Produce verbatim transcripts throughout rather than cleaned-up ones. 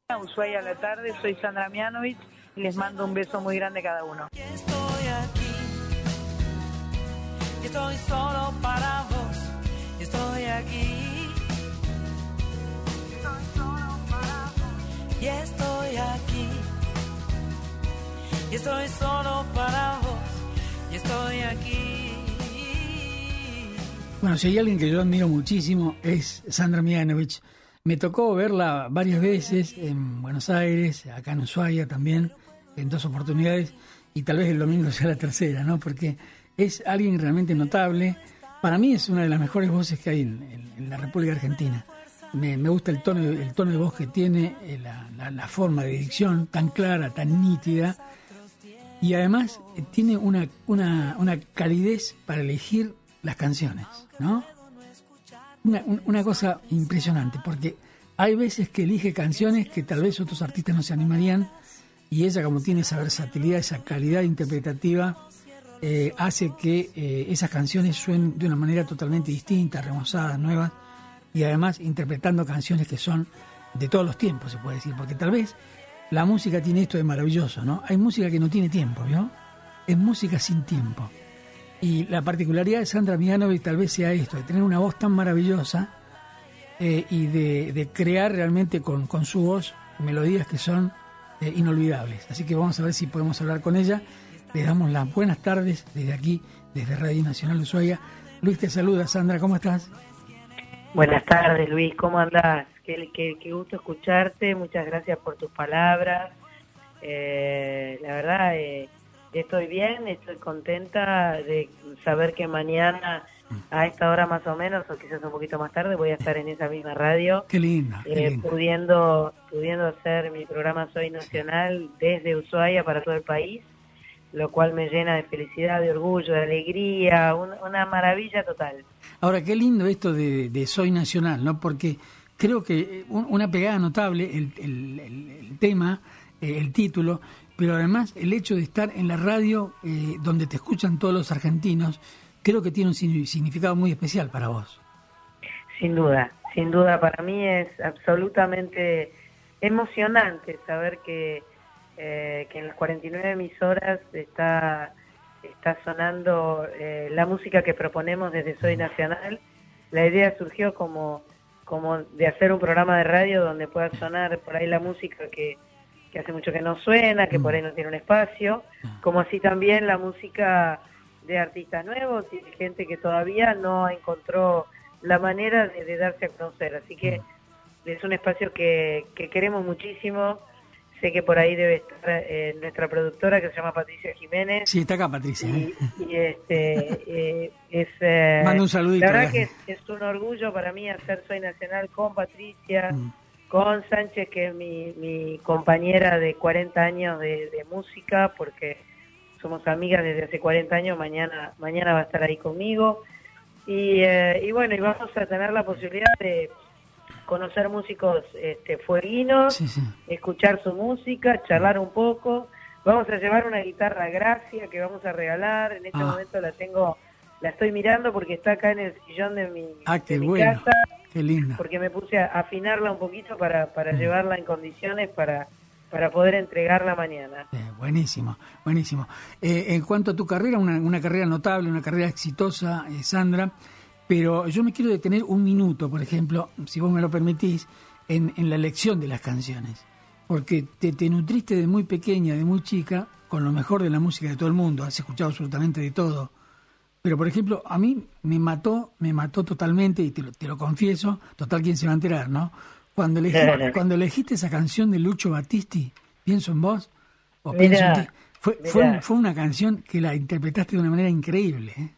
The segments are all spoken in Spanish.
Ushuaia a la tarde, soy Sandra Mianovich y les mando un beso muy grande a cada uno. Estoy aquí, estoy solo para vos, estoy aquí, estoy solo para vos, y estoy aquí, estoy solo para vos, y estoy aquí. Bueno, si hay alguien que yo admiro muchísimo es Sandra Mianovich. Me tocó verla varias veces en Buenos Aires, acá en Ushuaia también, en dos oportunidades, y tal vez el domingo sea la tercera, ¿no? Porque es alguien realmente notable. Para mí es una de las mejores voces que hay en, en, en la República Argentina. Me, me gusta el tono, el tono de voz que tiene, eh, la, la, la forma de dicción tan clara, tan nítida, y además eh, tiene una, una, una calidez para elegir las canciones, ¿no? Una, una cosa impresionante, porque hay veces que elige canciones que tal vez otros artistas no se animarían, y ella, como tiene esa versatilidad, esa calidad interpretativa, eh, hace que eh, esas canciones suenen de una manera totalmente distinta, remozadas, nuevas, y además interpretando canciones que son de todos los tiempos, se puede decir, porque tal vez la música tiene esto de maravilloso, ¿no? Hay música que no tiene tiempo, ¿vio? Es música sin tiempo. Y la particularidad de Sandra Mianovich tal vez sea esto, de tener una voz tan maravillosa eh, y de, de crear realmente con, con su voz melodías que son eh, inolvidables. Así que vamos a ver si podemos hablar con ella. Le damos las buenas tardes desde aquí, desde Radio Nacional Ushuaia. Luis te saluda. Sandra, ¿cómo estás? Buenas tardes, Luis, ¿cómo andás? Qué, qué, qué gusto escucharte, muchas gracias por tus palabras. Eh, la verdad... Eh, Estoy bien, estoy contenta de saber que mañana a esta hora más o menos, o quizás un poquito más tarde, voy a estar en esa misma radio. Qué linda, eh, qué linda. Pudiendo, pudiendo hacer mi programa Soy Nacional desde Ushuaia para todo el país, lo cual me llena de felicidad, de orgullo, de alegría, un, una maravilla total. Ahora, qué lindo esto de, de Soy Nacional, ¿no? Porque creo que un, una pegada notable, el, el, el, el tema, eh, el título, pero además el hecho de estar en la radio eh, donde te escuchan todos los argentinos, creo que tiene un significado muy especial para vos. Sin duda, sin duda para mí es absolutamente emocionante saber que, eh, que en las cuarenta y nueve emisoras está, está sonando eh, la música que proponemos desde Soy Nacional. La idea surgió como, como de hacer un programa de radio donde pueda sonar por ahí la música que que hace mucho que no suena, que por ahí no tiene un espacio, como así también la música de artistas nuevos y de gente que todavía no encontró la manera de, de darse a conocer. Así que es un espacio que, que queremos muchísimo. Sé que por ahí debe estar eh, nuestra productora, que se llama Patricia Jiménez. Sí, está acá Patricia. Y, y este, eh, es, eh, Manda un saludito. La verdad que es, es un orgullo para mí hacer Soy Nacional con Patricia, mm. con Sánchez, que es mi, mi compañera de cuarenta años de, de música, porque somos amigas desde hace cuarenta años, mañana mañana va a estar ahí conmigo. Y, eh, y bueno, y vamos a tener la posibilidad de conocer músicos este, fueguinos, sí, sí. escuchar su música, charlar un poco. Vamos a llevar una guitarra Gracia que vamos a regalar. En este ah. momento la tengo, la estoy mirando porque está acá en el sillón de mi, ah, qué de mi bueno. casa. Qué linda. Porque me puse a afinarla un poquito para, para mm. llevarla en condiciones para, para poder entregarla mañana. Eh, buenísimo, buenísimo. Eh, en cuanto a tu carrera, una, una carrera notable, una carrera exitosa, eh, Sandra, pero yo me quiero detener un minuto, por ejemplo, si vos me lo permitís, en, en la elección de las canciones. Porque te, te nutriste de muy pequeña, de muy chica, con lo mejor de la música de todo el mundo, has escuchado absolutamente de todo. Pero, por ejemplo, a mí me mató, me mató totalmente, y te lo, te lo confieso, total, ¿quién se va a enterar, no? Cuando elegiste, cuando elegiste esa canción de Lucho Battisti, Pienso en vos, o mirá, Pienso en ti, fue, fue, fue una canción que la interpretaste de una manera increíble, ¿eh?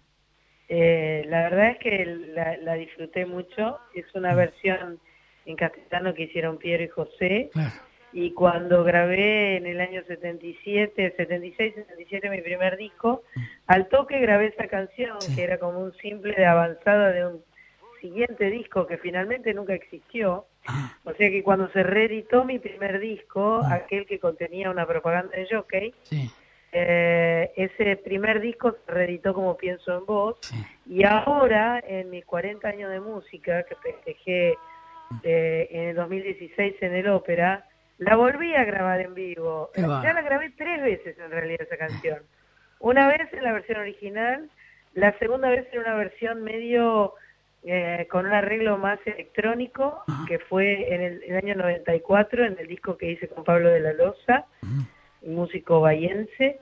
Eh, la verdad es que la, la disfruté mucho, es una versión en castellano que hicieron Piero y José, claro. Y cuando grabé en el año setenta y siete, setenta y seis, setenta y siete mi primer disco, al toque grabé esa canción, sí. que era como un simple de avanzada de un siguiente disco que finalmente nunca existió. Ah. O sea que cuando se reeditó mi primer disco, ah. aquel que contenía una propaganda de Jockey, sí. eh, ese primer disco se reeditó como Pienso en Vos, sí. y ahora, en mis cuarenta años de música, que festejé eh, en el dos mil dieciséis en el Ópera, la volví a grabar en vivo. Qué va. Ya la grabé tres veces en realidad esa canción. Una vez en la versión original, la segunda vez en una versión medio eh, con un arreglo más electrónico, Ajá. que fue en el, el año noventa y cuatro, en el disco que hice con Pablo de la Loza, Ujú. un músico bahiense,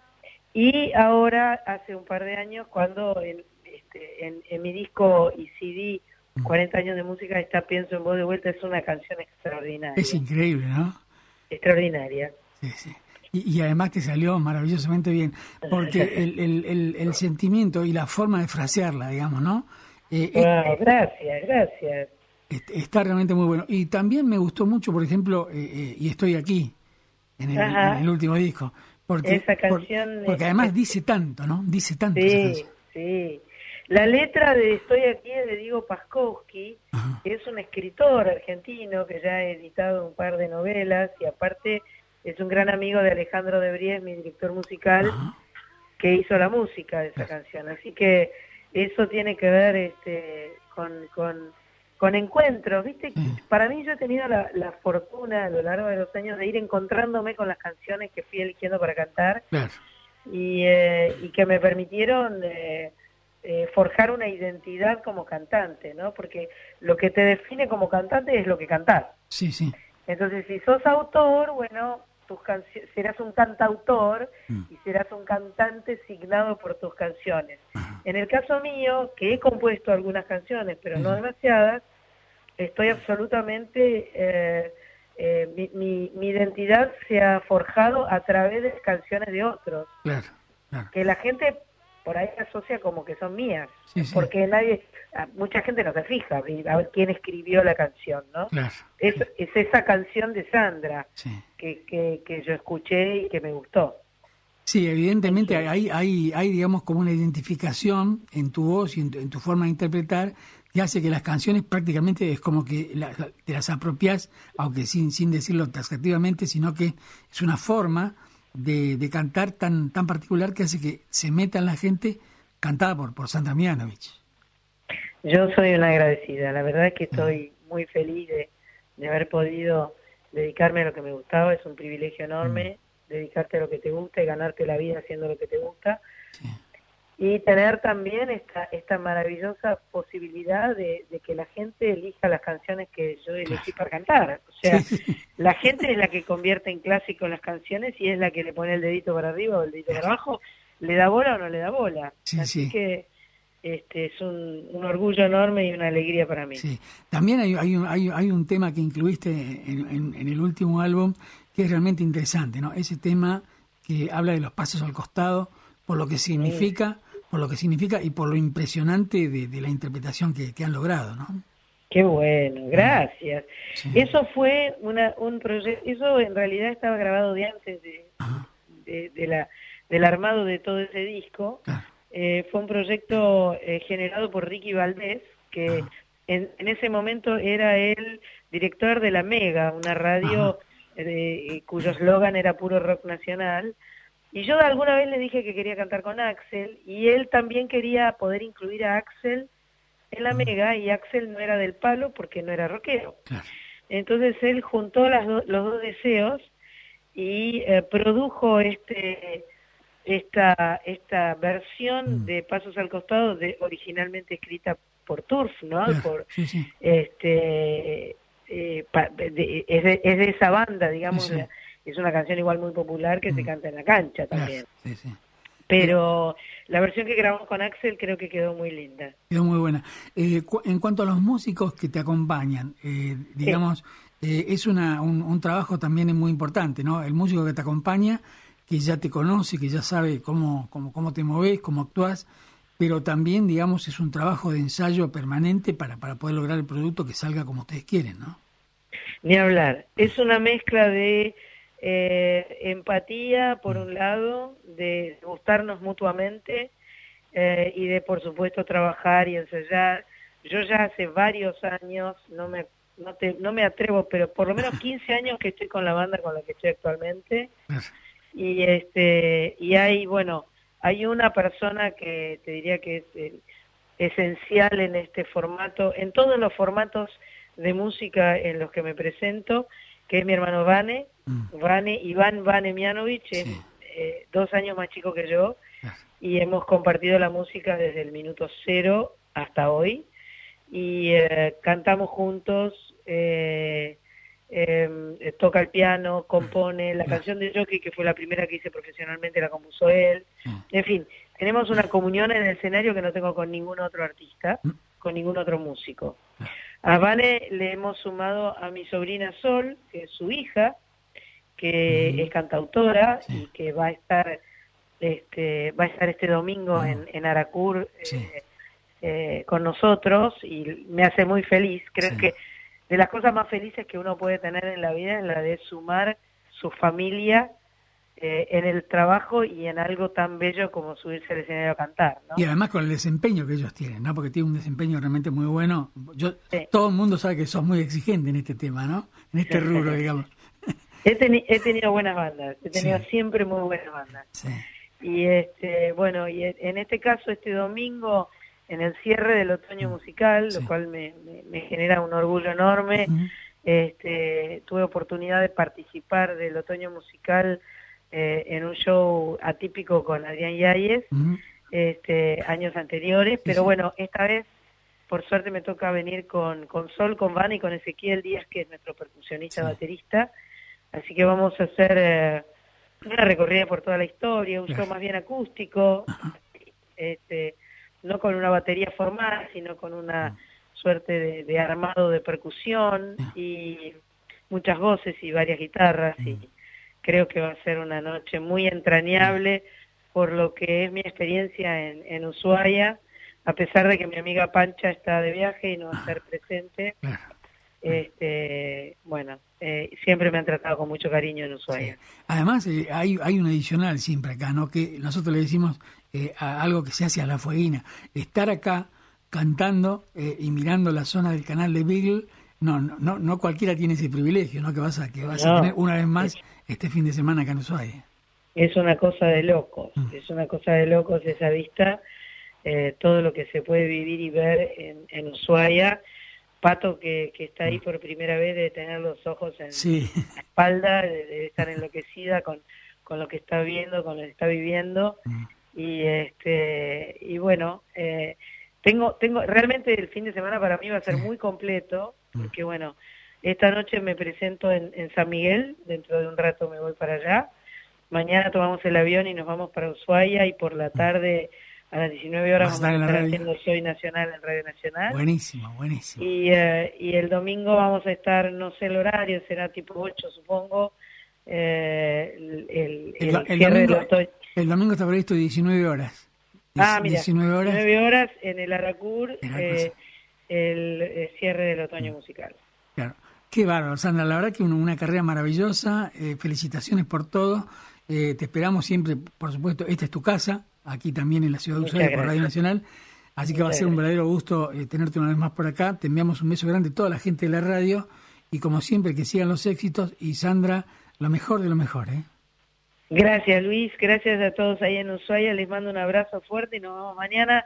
y ahora hace un par de años cuando en, este, en, en mi disco y C D cuarenta años de música está Pienso en vos de vuelta, es una canción extraordinaria. Es increíble, ¿no? Extraordinaria. Sí, sí. Y, y además te salió maravillosamente bien, porque el, el, el, el sentimiento y la forma de frasearla, digamos, ¿no? Eh, Wow, gracias, gracias. es- está realmente muy bueno. Y también me gustó mucho, por ejemplo, eh, eh, Y estoy aquí, en el, Ajá. en el último disco. Porque, Esa por- canción, porque eh, además es- dice tanto, ¿no? Dice tanto esa Sí, canción. sí. La letra de Estoy aquí es de Diego Paskowski, Ajá. que es un escritor argentino que ya ha editado un par de novelas y aparte es un gran amigo de Alejandro de Bries, mi director musical, Ajá. que hizo la música de esa Claro. canción. Así que eso tiene que ver este, con, con, con encuentros, ¿viste? Sí. Para mí yo he tenido la, la fortuna a lo largo de los años de ir encontrándome con las canciones que fui eligiendo para cantar Claro. y, eh, y que me permitieron eh, eh, forjar una identidad como cantante, ¿no? Porque lo que te define como cantante es lo que cantás. Sí, sí. Entonces, si sos autor, bueno, tus cancio- serás un cantautor Mm. y serás un cantante signado por tus canciones. Ajá. En el caso mío, que he compuesto algunas canciones, pero no Ujú. demasiadas, estoy absolutamente... Eh, eh, mi, mi, mi identidad se ha forjado a través de canciones de otros, Claro, claro. que la gente por ahí asocia como que son mías, Sí, sí. porque nadie, a- mucha gente no se fija a ver quién escribió la canción, ¿no? Claro. Es, es esa canción de Sandra Sí. que, que, que yo escuché y que me gustó. Sí, evidentemente hay, hay, hay, digamos, como una identificación en tu voz y en tu, en tu forma de interpretar que hace que las canciones prácticamente es como que la- la- te las apropias, aunque sin, sin decirlo taxativamente, sino que es una forma de, de cantar tan, tan particular que hace que se meta en la gente cantada por, por Sandra Mianovich. Yo soy una agradecida, la verdad es que estoy muy feliz de, de haber podido dedicarme a lo que me gustaba, es un privilegio enorme dedicarte a lo que te gusta y ganarte la vida haciendo lo que te gusta. Sí. Y tener también esta esta maravillosa posibilidad de, de que la gente elija las canciones que yo elegí para cantar. O sea, Sí, sí. la gente es la que convierte en clásico las canciones y es la que le pone el dedito para arriba o el dedito para abajo, le da bola o no le da bola. Sí, Así sí. que este es un, un orgullo enorme y una alegría para mí. Sí. También hay, hay, un, hay, hay un tema que incluiste en, en, en el último álbum que es realmente interesante, ¿no? Ese tema que habla de los pasos al costado, por lo que significa, por lo que significa y por lo impresionante de, de la interpretación que, que han logrado, ¿no? Qué bueno, gracias. Sí. Eso fue una, un proyecto, eso en realidad estaba grabado de antes de, Ajá. de, de la, del armado de todo ese disco. Claro. Eh, fue un proyecto eh, generado por Ricky Valdés, que Ajá. en, en ese momento era el director de La Mega, una radio eh, cuyo eslogan era puro rock nacional. Y yo alguna vez le dije que quería cantar con Axel, y él también quería poder incluir a Axel en La Mega, y Axel no era del palo porque no era rockero. Claro. Entonces él juntó las do- los dos deseos y eh, produjo este esta esta versión Mm. de Pasos al Costado, de, originalmente escrita por Turf, ¿no? Claro. Por Sí, sí. este eh, pa- de- es, de, es de esa banda, digamos. Sí, sí. Es una canción igual muy popular que se Mm. canta en la cancha Claro. también. Sí, sí. Pero la versión que grabamos con Axel creo que quedó muy linda. Quedó muy buena. Eh, cu- en cuanto a los músicos que te acompañan, eh, digamos, eh, es una, un, un trabajo también muy importante, ¿no? El músico que te acompaña, que ya te conoce, que ya sabe cómo, cómo, cómo te moves, cómo actúas, pero también, digamos, es un trabajo de ensayo permanente para, para poder lograr el producto que salga como ustedes quieren, ¿no? Ni hablar. Es una mezcla de eh, empatía, por un lado, de gustarnos mutuamente eh, y de, por supuesto, trabajar y ensayar. Yo ya hace varios años, no me, no te, no me atrevo, pero por lo menos quince años que estoy con la banda con la que estoy actualmente. Claro. Y este y hay, bueno, hay una persona que te diría que es eh, esencial en este formato, en todos los formatos de música en los que me presento, que es mi hermano Vane, Mm. Vane, Iván Vane Mianovich, es Sí. eh, dos años más chico que yo, Claro. y hemos compartido la música desde el minuto cero hasta hoy, y eh, cantamos juntos, eh, eh, toca el piano, compone, la Claro. canción de Jockey, que fue la primera que hice profesionalmente, la compuso él, Sí. en fin, tenemos una comunión en el escenario que no tengo con ningún otro artista, Mm. con ningún otro músico. A Vane le hemos sumado a mi sobrina Sol, que es su hija, que Ujú. es cantautora Sí. y que va a estar este va a estar este domingo Ah. en, en Aracur Sí. eh, eh, con nosotros, y me hace muy feliz. Creo Sí. que de las cosas más felices que uno puede tener en la vida es la de sumar su familia eh, en el trabajo y en algo tan bello como subirse al escenario a cantar, ¿no? Y además con el desempeño que ellos tienen, ¿no? Porque tienen un desempeño realmente muy bueno. Yo, Sí. Todo el mundo sabe que sos muy exigente en este tema, ¿no? En este rubro, digamos. He, teni- he tenido buenas bandas, he tenido Sí. siempre muy buenas bandas. Sí. Y este, bueno, y en este caso este domingo, en el cierre del otoño musical, Sí. lo cual me, me, me genera un orgullo enorme, Ujú. este, tuve oportunidad de participar del otoño musical eh, en un show atípico con Adrián Yáñez, Ujú. este, años anteriores, pero sí. bueno, esta vez por suerte me toca venir con, con Sol, con Van y con Ezequiel Díaz, que es nuestro percusionista Sí. baterista, así que vamos a hacer eh, una recorrida por toda la historia, un Claro. show más bien acústico, este, no con una batería formal, sino con una suerte de, de armado de percusión y muchas voces y varias guitarras, y creo que va a ser una noche muy entrañable por lo que es mi experiencia en, en Ushuaia, a pesar de que mi amiga Pancha está de viaje y no va a estar presente. Claro. Este, bueno, eh, siempre me han tratado con mucho cariño en Ushuaia. Sí. Además, eh, hay, hay un adicional siempre acá, ¿no? Que nosotros le decimos eh, a algo que se hace a la fueguina. Estar acá cantando eh, y mirando la zona del canal de Beagle, no, no, no, no cualquiera tiene ese privilegio, ¿no? Que vas a, que vas No. a tener una vez más este fin de semana acá en Ushuaia. Es una cosa de locos, Mm. es una cosa de locos esa vista, eh, todo lo que se puede vivir y ver en, en Ushuaia. Pato, que, que está ahí por primera vez, de tener los ojos en Sí. la espalda, de, de estar enloquecida con, con lo que está viendo, con lo que está viviendo. Mm. Y este y bueno, eh, tengo tengo realmente el fin de semana para mí va a ser Sí. muy completo, Mm. porque bueno, esta noche me presento en, en San Miguel, dentro de un rato me voy para allá. Mañana tomamos el avión y nos vamos para Ushuaia, y por la tarde a las diecinueve horas Vas a vamos a estar en la estar radio. haciendo Soy Nacional en Radio Nacional. Buenísimo, buenísimo. Y, eh, y el domingo vamos a estar, no sé el horario, será tipo ocho supongo, eh, el, el, El, el do- el cierre del domingo, otoño. el domingo está previsto diecinueve horas. Ah, Dieci- mira, diecinueve horas. nueve horas en el Aracur, En eh, Aracur, el, eh, cierre del otoño musical. Claro. Qué bárbaro, Sandra. La verdad que una, una carrera maravillosa. Eh, felicitaciones por todo. Eh, te esperamos siempre, por supuesto. Esta es tu casa, aquí también en la ciudad de Muchas Ushuaia por gracias. Radio Nacional. Así que va a Muchas ser un gracias. verdadero gusto eh, tenerte una vez más por acá. Te enviamos un beso grande a toda la gente de la radio. Y como siempre, que sigan los éxitos. Y Sandra, lo mejor de lo mejor, ¿eh? Gracias, Luis, gracias a todos ahí en Ushuaia, les mando un abrazo fuerte y nos vemos mañana.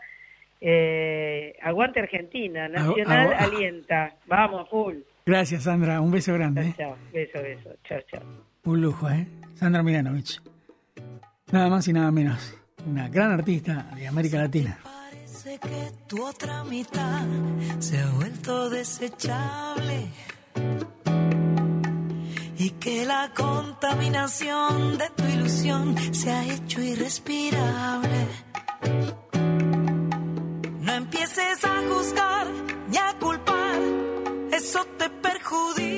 Eh, aguante Argentina, Nacional Agu- agu- alienta, vamos, full. Gracias, Sandra. Un beso grande. ¿eh? Chao, beso, beso, chao, chao. Un lujo, ¿eh? Sandra Milanovich. Nada más y nada menos. Una gran artista de América Latina. Parece que tu otra mitad se ha vuelto desechable y que la contaminación de tu ilusión se ha hecho irrespirable. No empieces a juzgar ni a culpar, eso te perjudica.